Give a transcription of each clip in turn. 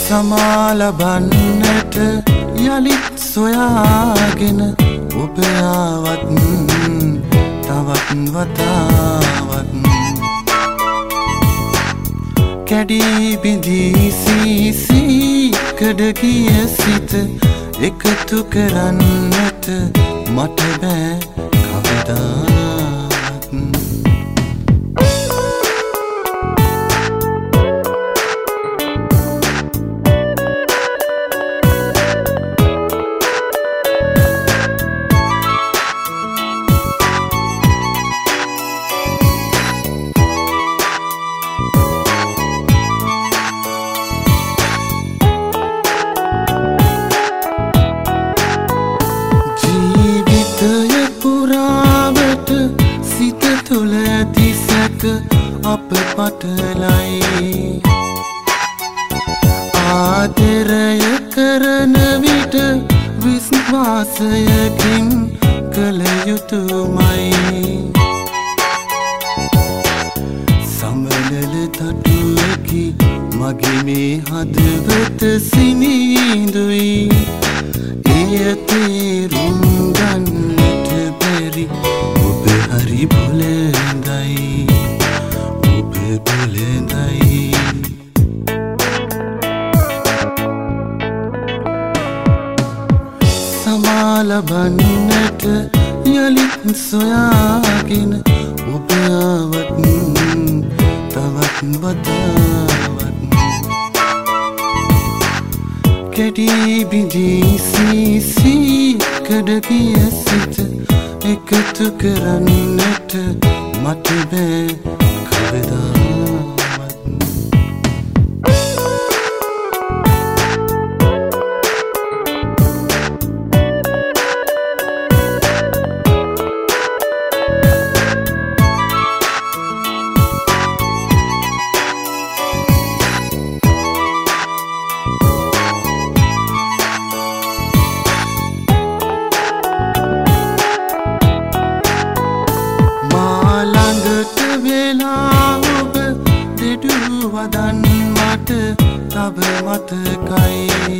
සමාලබන්නට යලිත් සොයාගෙන ඔබ ආවත් තවත් වතාවක් කැඩී බිඳී සීසී කඩ ගිය සිත එකතු කරන්නට මට බෑ කවදාවත් අප පටලයි ආදරය කරන විට විශ්වාසයකින් කළ යුතුමයි සමනල තටුවකි මගේ මේ හදවත සිනිඳුයි එය තේරුම් ගන්නට බැරි ඔබ හරි බොළඳයි සමාලබන්නට යලිත් සොයාගෙන ඔබ ආවත් තවත් වතාවක් කැඩී බිඳී සීසී කඩ ගිය සිත එකතු කරන්නට මට බෑ කවදාවත් වදන් මට තව මතකයි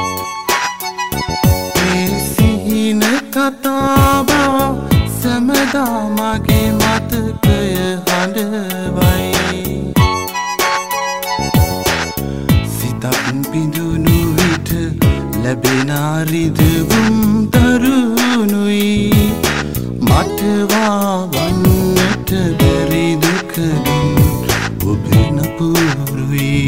මේ සිහින කතාව සැමදා මගේ මතකය හඬවයි සිතක් පිඳුණු විට ලැබෙන රිදවුම් දරුණුයි මට වවන්නට බැරි දුකකින් ඔබ නපුරුයි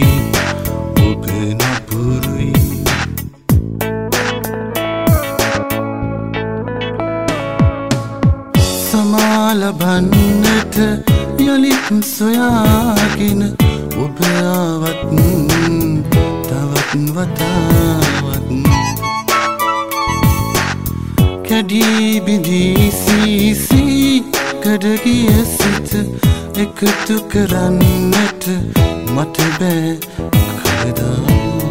සමාලබන්නට යලිත් සොයාගෙන ඔබ ආවත් තවත් වතාවක් කැඩී බිඳී සීසී කඩ ගිය සිත එකතු කරන්නට මට බෑ කවදාවත්